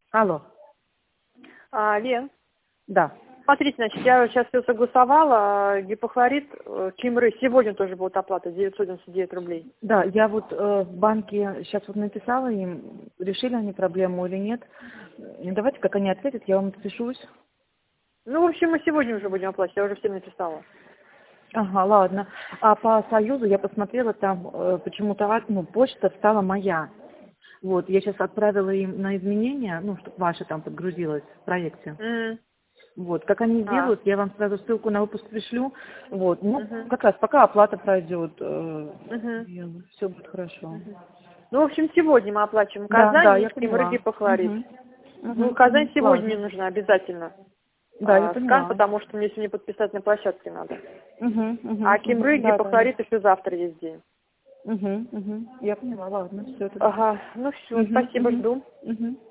Алло. Лен, Да. смотрите, значит, я сейчас все согласовала, гипохлорид, Кимры, сегодня тоже будет оплата, 999 рублей. Да, я вот в банке сейчас вот написала им, решили они проблему или нет. Давайте, как они ответят, я вам отпишусь. Ну, в общем, мы сегодня уже будем оплачивать, я уже всем написала. Ага, ладно. А по Союзу я посмотрела, там почему-то почта стала моя. Вот, я сейчас отправила им на изменения, чтобы ваше там подгрузилось в проекте. Вот, как они сделают, я вам сразу ссылку на выпуск пришлю. Вот, как раз пока оплата пройдет, все будет хорошо. Ну, в общем, сегодня мы оплачиваем Да, Казань я и Кимры, поняла. гипохлорид. Ну, Казань сегодня Ладно. мне нужна обязательно. Да, я Скан, поняла. потому что мне сегодня подписать на площадке надо. А Кимры, Да, гипохлорид еще завтра есть день. Я поняла, ладно, все тогда. Ага, ну все, спасибо, жду.